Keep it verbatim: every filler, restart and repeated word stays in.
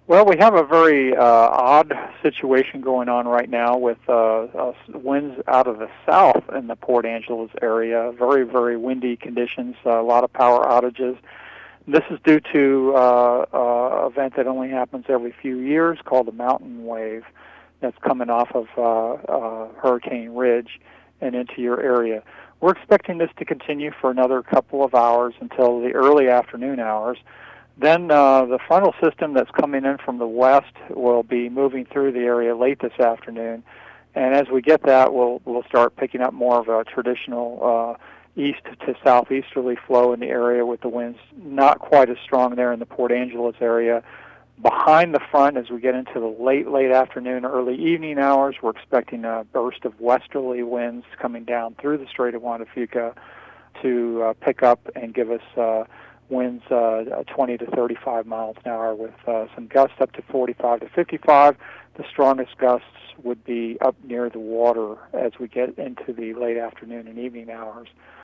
Well, we have a very uh, odd situation going on right now with uh, uh, winds out of the south in the Port Angeles area. Very, very windy conditions, uh, a lot of power outages. This is due to uh, uh, an event that only happens every few years called a mountain wave that's coming off of uh, uh, Hurricane Ridge and into your area. We're expecting this to continue for another couple of hours until the early afternoon hours. Then uh, the frontal system that's coming in from the west will be moving through the area late this afternoon, and as we get that, we'll we'll start picking up more of a traditional uh, east to southeasterly flow in the area, with the winds not quite as strong there in the Port Angeles area. Behind the front, as we get into the late late afternoon, early evening hours, we're expecting a burst of westerly winds coming down through the Strait of Juan de Fuca to uh, pick up and give us Uh, winds uh, twenty to thirty-five miles an hour, with uh, some gusts up to forty-five to fifty-five. The strongest gusts would be up near the water as we get into the late afternoon and evening hours.